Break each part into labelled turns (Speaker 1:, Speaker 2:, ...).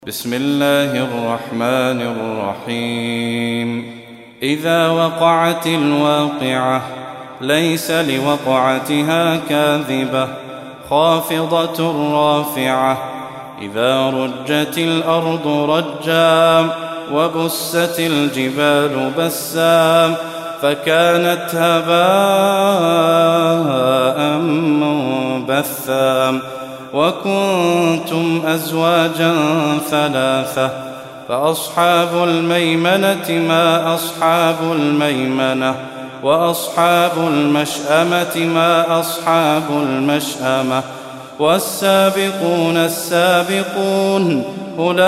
Speaker 1: بسم الله الرحمن الرحيم. إذا وقعت الواقعة ليس لوقعتها كاذبة خافضة رافعة. إذا رجت الأرض رجا وبست الجبال بسا فكانت هباء منبثا وكنتم أزواجا ثلاثة فأصحاب الميمنة ما أصحاب الميمنة وأصحاب المشأمة ما أصحاب المشأمة والسابقون السابقون أولئك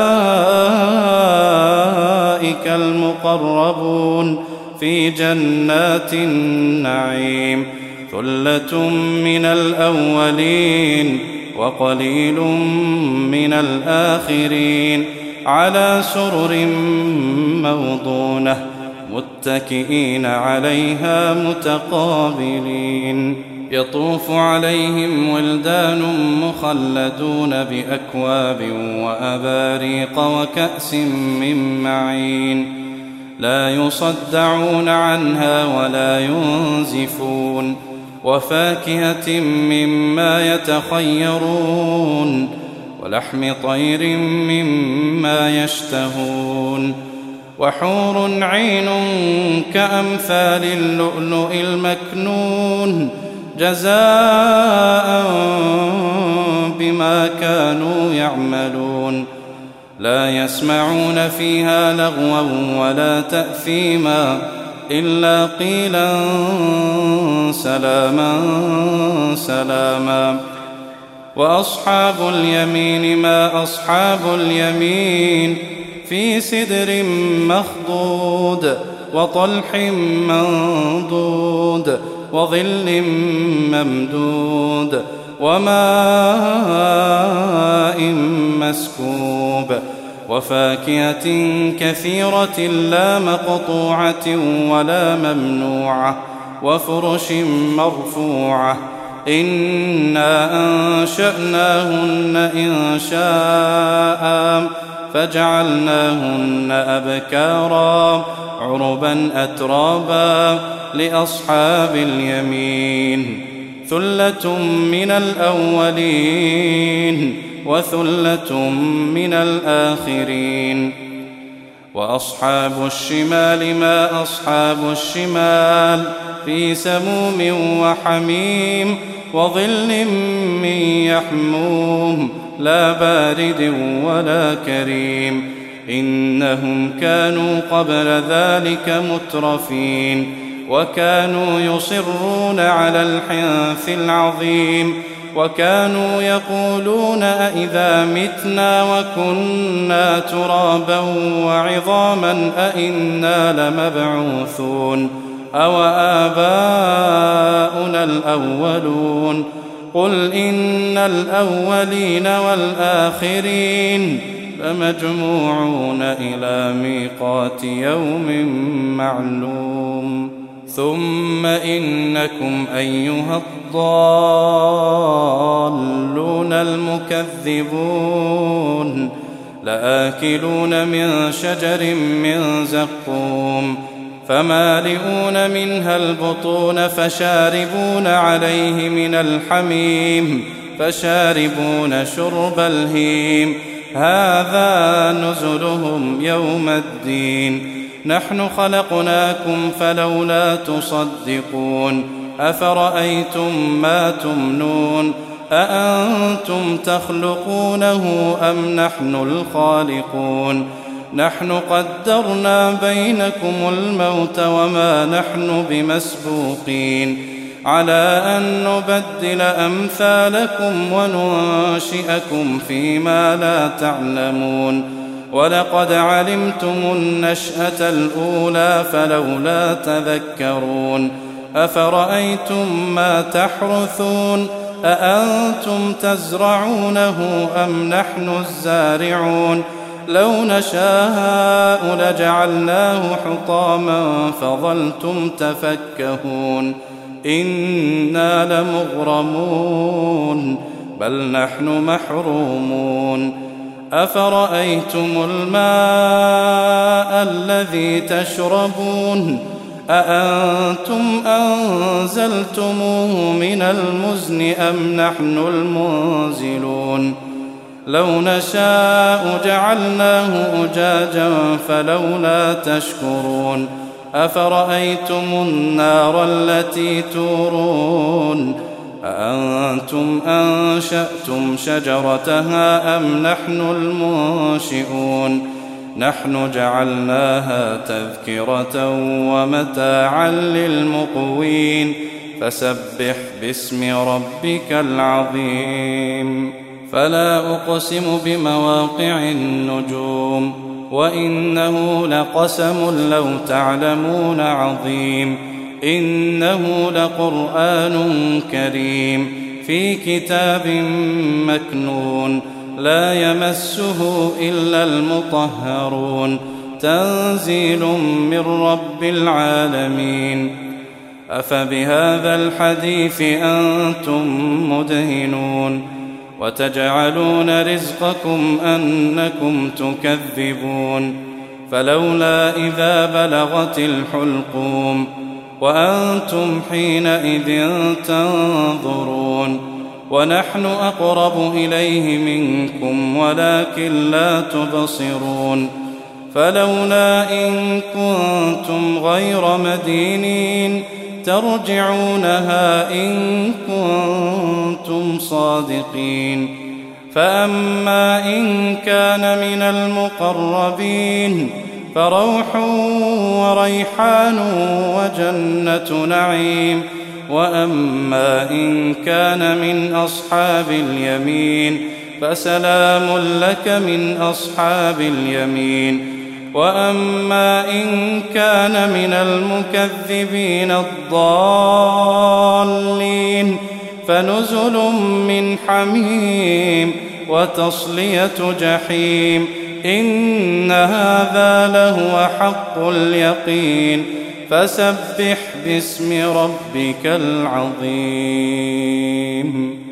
Speaker 1: المقربون في جنات النعيم. ثلة من الأولين وقليل من الآخرين على سرر موضونة متكئين عليها متقابلين. يطوف عليهم ولدان مخلدون بأكواب وأباريق وكأس من معين لا يصدعون عنها ولا ينزفون وفاكهة مما يتخيرون ولحم طير مما يشتهون وحور عين كأمثال اللؤلؤ المكنون جزاء بما كانوا يعملون. لا يسمعون فيها لغوا ولا تأثيما إلا قيلا سلاما سلاما. وأصحاب اليمين ما أصحاب اليمين في سدر مخضود وطلح منضود وظل ممدود وماء مسكوب وفاكهة كثيرة لا مقطوعة ولا ممنوعة وفرش مرفوعة. إنا أنشأناهن إنشاء فجعلناهن أبكارا عربا أترابا لأصحاب اليمين. ثلة من الأولين وثلة من الآخرين. وأصحاب الشمال ما أصحاب الشمال في سموم وحميم وظل من يحموم لا بارد ولا كريم. إنهم كانوا قبل ذلك مترفين وكانوا يصرون على الحنث العظيم وكانوا يقولون أئذا متنا وكنا ترابا وعظاما أئنا لمبعوثون أو آباؤنا الأولون. قل إن الأولين والآخرين لمجموعون إلى ميقات يوم معلوم. ثم إنكم أيها الضالون المكذبون لآكلون من شجر من زقوم فمالئون منها البطون فشاربون عليه من الحميم فشاربون شرب الهيم. هذا نزلهم يوم الدين. نحن خلقناكم فلولا تصدقون. أفرأيتم ما تمنون أأنتم تخلقونه أم نحن الخالقون. نحن قدرنا بينكم الموت وما نحن بمسبوقين على أن نبدل أمثالكم وننشئكم فيما لا تعلمون. ولقد علمتم النشأة الأولى فلولا تذكرون. أفرأيتم ما تحرثون أأنتم تزرعونه أم نحن الزارعون. لو نشاء لجعلناه حطاما فظلتم تفكهون. إنا لمغرمون بل نحن محرومون. أفرأيتم الماء الذي تشربون أأنتم أنزلتموه من المزن أم نحن المنزلون لو نشاء جعلناه أجاجا فلولا تشكرون أفرأيتم النار التي تورون أأنتم أنشأتم شجرتها أم نحن المنشئون نحن جعلناها تذكرة ومتاعا للمقوين فسبح باسم ربك العظيم فلا أقسم بمواقع النجوم وإنه لقسم لو تعلمون عظيم إنه لقرآن كريم في كتاب مكنون لا يمسه إلا المطهرون تنزيل من رب العالمين أفبهذا الحديث أنتم مدهنون وتجعلون رزقكم أنكم تكذبون فلولا إذا بلغت الحلقوم وأنتم حينئذ تنظرون ونحن أقرب إليه منكم ولكن لا تبصرون فلولا إن كنتم غير مدينين ترجعونها إن كنتم صادقين فأما إن كان من المقربين فروح وريحان وجنة نعيم وأما إن كان من أصحاب اليمين فسلام لك من أصحاب اليمين وأما إن كان من المكذبين الضالين فنزل من حميم وتصلية جحيم إن هذا لهو حق اليقين فسبح باسم ربك العظيم